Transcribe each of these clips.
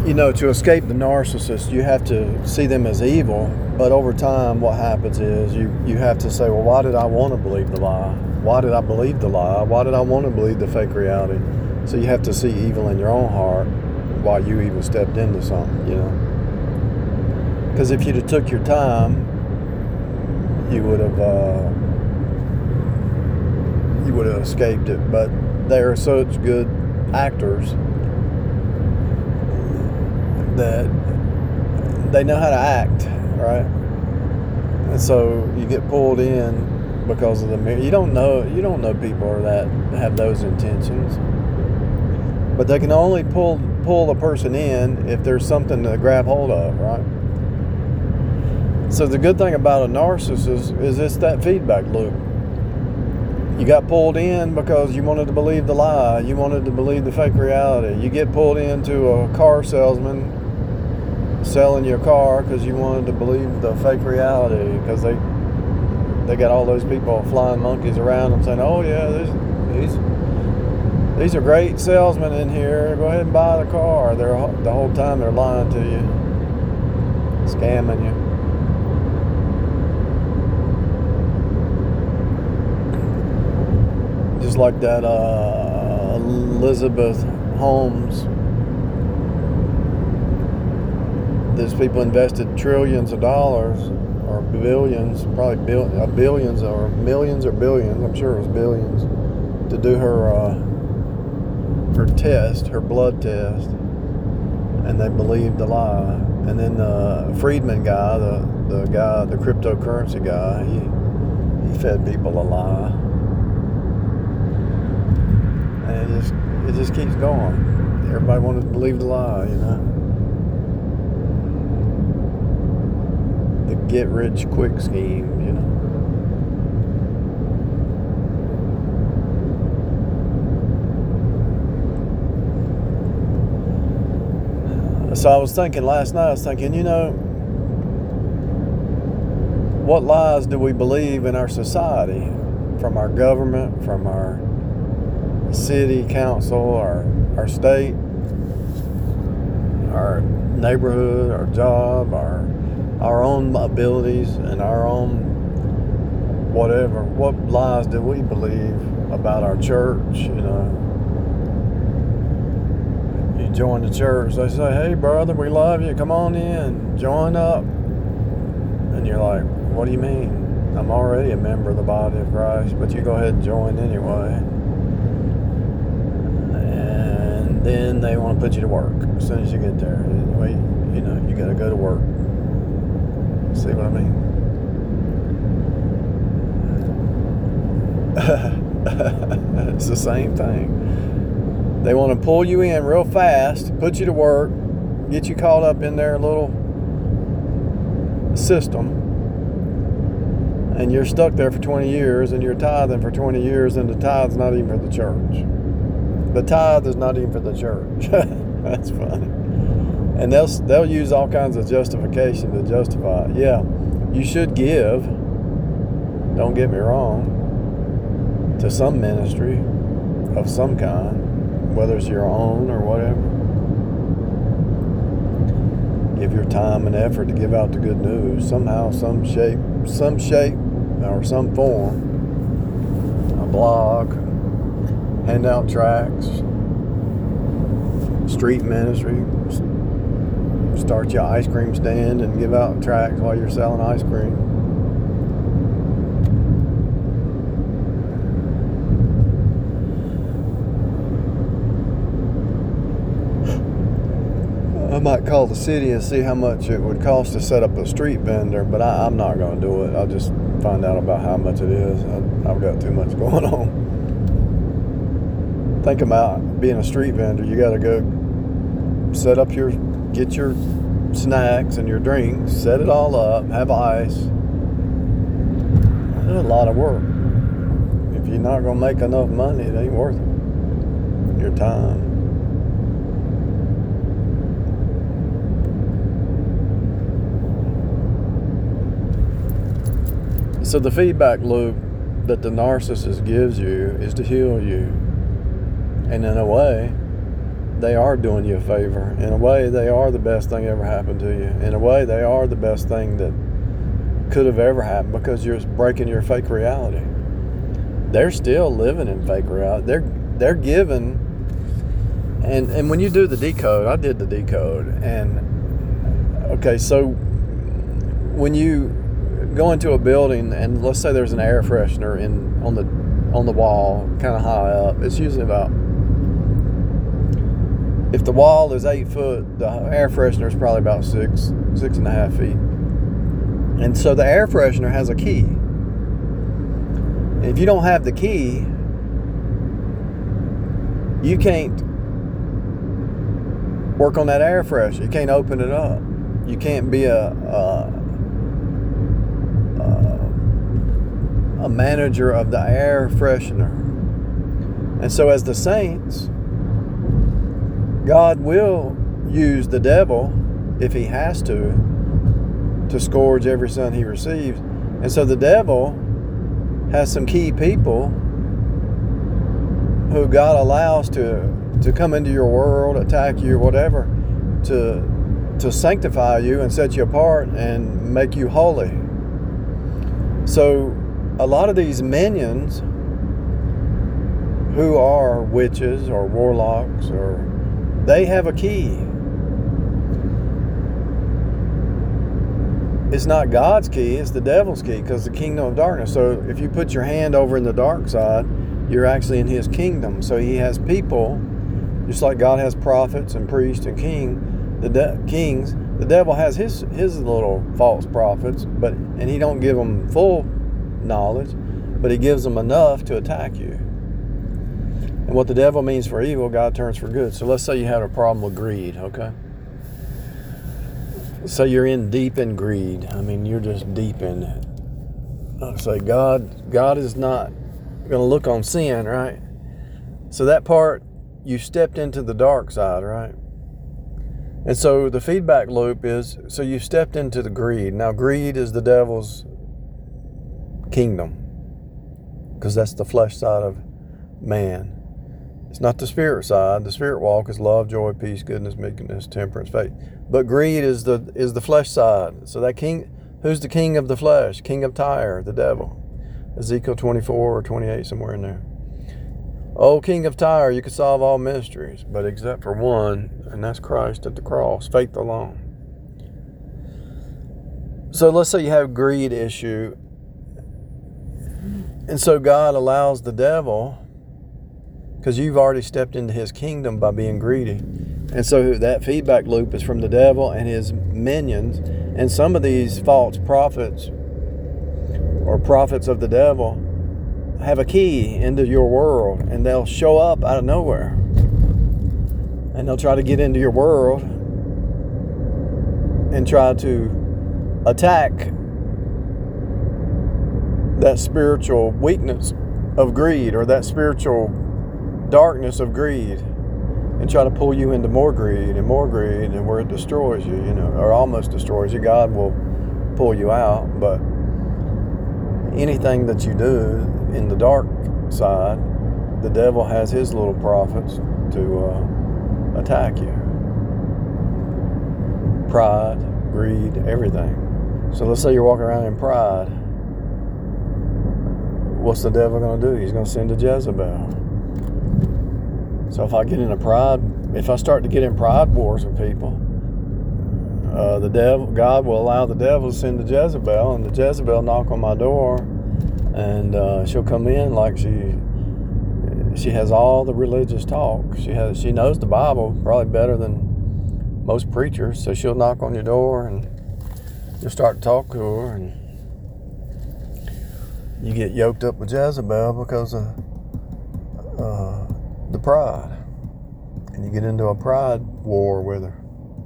To escape the narcissist, you have to see them as evil. But over time, what happens is you have to say, well, why did I want to believe the lie? Why did I believe the lie? Why did I want to believe the fake reality? So you have to see evil in your own heart while you even stepped into something, Because if you'd have took your time, you would have escaped it. But they are such good actors that they know how to act, right? And so you get pulled in because of the mirror. You don't know people that have those intentions, but they can only pull a person in if there's something to grab hold of, right? So the good thing about a narcissist is it's that feedback loop. You got pulled in because you wanted to believe the lie. You wanted to believe the fake reality. You get pulled into a car salesman selling your car because you wanted to believe the fake reality, because they got all those people flying monkeys around them saying, oh yeah, these are great salesmen in here, go ahead and buy the car. The whole time they're lying to you, scamming you. Just like that Elizabeth Holmes. These people invested trillions of dollars, or billions, probably billions, or millions or billions, I'm sure it was billions, to do her test, her blood test, and they believed the lie. And then the Friedman guy, the cryptocurrency guy, he fed people a lie. And it just keeps going. Everybody wanted to believe the lie, The get rich quick scheme, So I was thinking last night, what lies do we believe in our society? From our government, from our city council, our state, our neighborhood, our job, our own abilities, and our own whatever. What lies do we believe about our church? You join the church, they say, hey brother, we love you, come on in, join up. And you're like, what do you mean? I'm already a member of the body of Christ, but you go ahead and join anyway. And then they want to put you to work as soon as you get there. You got to go to work. See what I mean? It's the same thing. They want to pull you in real fast, put you to work, get you caught up in their little system, and you're stuck there for 20 years, and you're tithing for 20 years, and the tithe's not even for the church. The tithe is not even for the church. That's funny. And they'll use all kinds of justification to justify it. Yeah, you should give, don't get me wrong, to some ministry of some kind, whether it's your own or whatever. Give your time and effort to give out the good news somehow, some shape, or some form. A blog, hand out tracts, street ministry, start your ice cream stand and give out tracts while you're selling ice cream. I might call the city and see how much it would cost to set up a street vendor, but I'm not going to do it. I'll just find out about how much it is. I've got too much going on. Think about being a street vendor. You got to go get your snacks and your drinks, set it all up, have ice. That's a lot of work. If you're not going to make enough money, it ain't worth it. Your time. So the feedback loop that the narcissist gives you is to heal you. And in a way, they are doing you a favor. In a way, they are the best thing ever happened to you. In a way, they are the best thing that could have ever happened, because you're breaking your fake reality. They're still living in fake reality. They're given, and when you do the decode, I did the decode, and okay, so when you go into a building and let's say there's an air freshener on the wall, kind of high up, it's usually about, if the wall is 8 foot, the air freshener is probably about 6.5 feet. And so the air freshener has a key. And if you don't have the key, you can't work on that air freshener. You can't open it up. You can't be a manager of the air freshener. And so as the saints, God will use the devil, if he has to scourge every son he receives. And so the devil has some key people who God allows to come into your world, attack you, whatever, to sanctify you and set you apart and make you holy. So a lot of these minions who are witches or warlocks, or they have a key. It's not God's key, it's the devil's key, because the kingdom of darkness. So if you put your hand over in the dark side, you're actually in his kingdom. So he has people, just like God has prophets and priests and kings. The devil has his little false prophets, and he don't give them full knowledge, but he gives them enough to attack you. And what the devil means for evil, God turns for good. So let's say you had a problem with greed, okay? So you're deep in greed. I mean, you're just deep in it. I'll say God is not going to look on sin, right? So that part, you stepped into the dark side, right? And so the feedback loop is, so you stepped into the greed. Now greed is the devil's kingdom, because that's the flesh side of man. It's not the spirit side. The spirit walk is love, joy, peace, goodness, meekness, temperance, faith. But greed is the flesh side. So that king, who's the king of the flesh? King of Tyre, the devil. Ezekiel 24 or 28, somewhere in there. Oh, King of Tyre, you could solve all mysteries, but except for one, and that's Christ at the cross, faith alone. So let's say you have a greed issue, and so God allows the devil, because you've already stepped into his kingdom by being greedy. And so that feedback loop is from the devil and his minions. And some of these false prophets or prophets of the devil have a key into your world, and they'll show up out of nowhere. And they'll try to get into your world and try to attack that spiritual weakness of greed, or that spiritual darkness of greed, and try to pull you into more greed, and where it destroys you, or almost destroys you. God will pull you out, but anything that you do in the dark side, the devil has his little prophets to attack you. Pride, greed, everything. So let's say you're walking around in pride. What's the devil going to do? He's going to send a Jezebel. So if I start to get in pride wars with people, God will allow the devil to send the Jezebel, and the Jezebel knock on my door, and she'll come in like she has all the religious talk. She knows the Bible probably better than most preachers, so she'll knock on your door and you'll start to talk to her, and you get yoked up with Jezebel because of the pride, and you get into a pride war with her.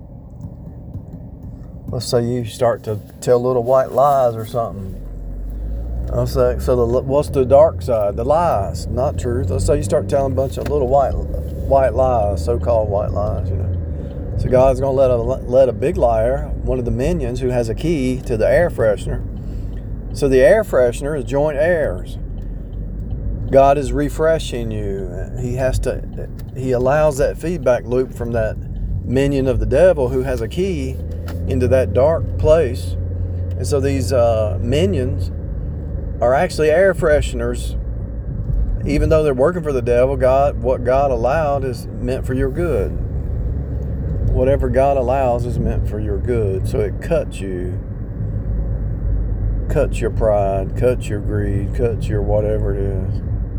Let's say you start to tell little white lies or something. I'll say, what's the dark side? The lies, not truth. Let's say you start telling a bunch of little white lies, so-called white lies, So God's going to let a big liar, one of the minions who has a key to the air freshener. So the air freshener is joint heirs. God is refreshing you. He allows that feedback loop from that minion of the devil who has a key into that dark place. And so these minions are actually air fresheners. Even though they're working for the devil, what God allowed is meant for your good. Whatever God allows is meant for your good. So it cuts you. Cuts your pride, cuts your greed, cuts your whatever it is.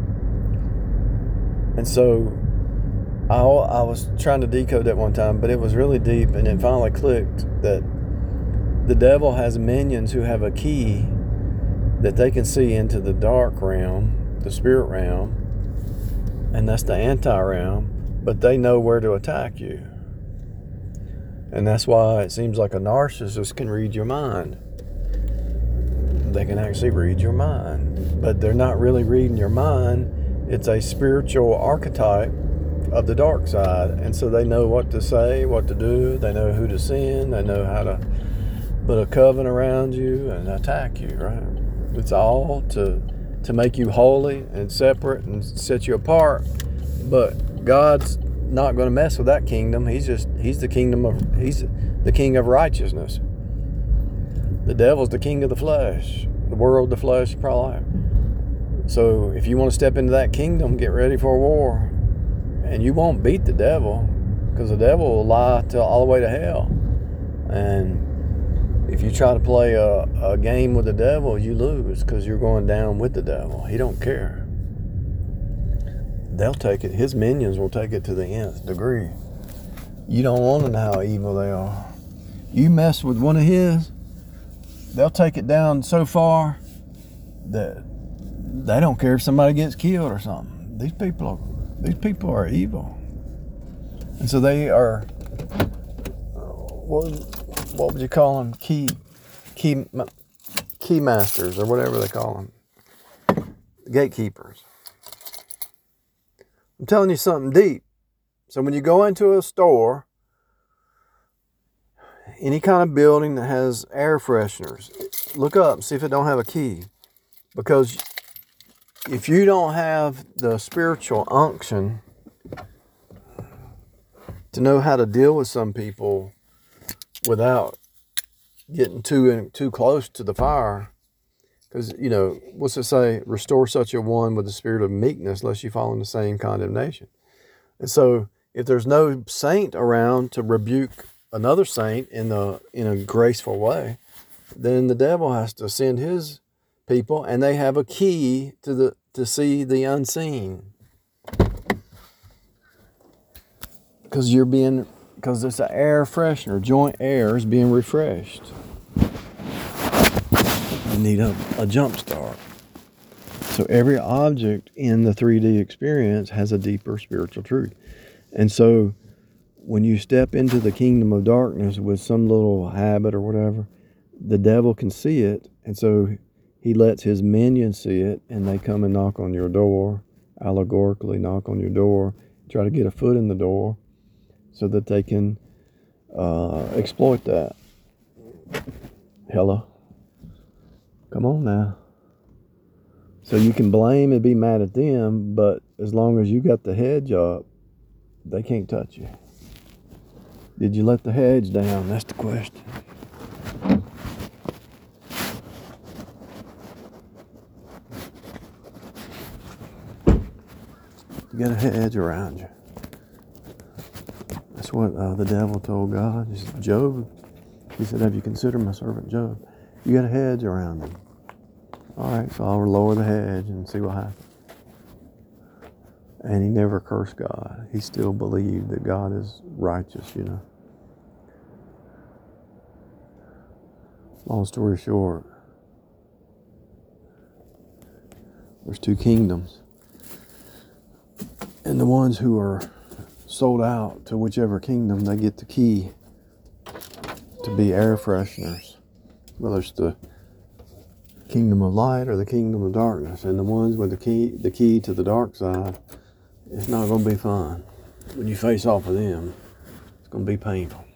And so I was trying to decode that one time, but it was really deep, and it finally clicked that the devil has minions who have a key that they can see into the dark realm, the spirit realm, and that's the anti-realm, but they know where to attack you. And that's why it seems like a narcissist can read your mind. They can actually read your mind, but they're not really reading your mind. It's a spiritual archetype of the dark side, and so they know what to say, what to do. They know who to send. They know how to put a coven around you and attack you, right? It's all to make you holy and separate and set you apart. But God's not going to mess with that kingdom. He's the king of righteousness. The devil's the king of the flesh, the world, the flesh, pride. So if you want to step into that kingdom, get ready for a war. And you won't beat the devil, because the devil will lie all the way to hell. And if you try to play a game with the devil, you lose, because you're going down with the devil. He don't care. They'll take it. His minions will take it to the nth degree. You don't want to know how evil they are. You mess with one of his, they'll take it down so far that they don't care if somebody gets killed or something. These people are evil. And so they are, what would you call them? Key masters, or whatever they call them. Gatekeepers. I'm telling you something deep. So when you go into a store, any kind of building that has air fresheners, look up and see if it don't have a key. Because if you don't have the spiritual unction to know how to deal with some people without getting too close to the fire, because, what's it say? Restore such a one with the spirit of meekness, lest you fall in the same condemnation. And so if there's no saint around to rebuke another saint in a graceful way, then the devil has to send his people, and they have a key to see the unseen. Because it's an air freshener. Joint air is being refreshed. You need a jump start. So every object in the 3D experience has a deeper spiritual truth. And so when you step into the kingdom of darkness with some little habit or whatever, the devil can see it. And so he lets his minions see it, and they come and knock on your door, allegorically knock on your door, try to get a foot in the door so that they can exploit that. Hello? Come on now. So you can blame and be mad at them, but as long as you got the hedge up, they can't touch you. Did you let the hedge down? That's the question. You got a hedge around you. That's what the devil told God. He said, Job, he said, have you considered my servant Job? You got a hedge around him. All right, so I'll lower the hedge and see what happens. And he never cursed God. He still believed that God is righteous, Long story short, there's two kingdoms. And the ones who are sold out to whichever kingdom, they get the key to be air fresheners. Whether it's the kingdom of light or the kingdom of darkness. And the ones with the key to the dark side, it's not going to be fun. When you face off with them, it's going to be painful.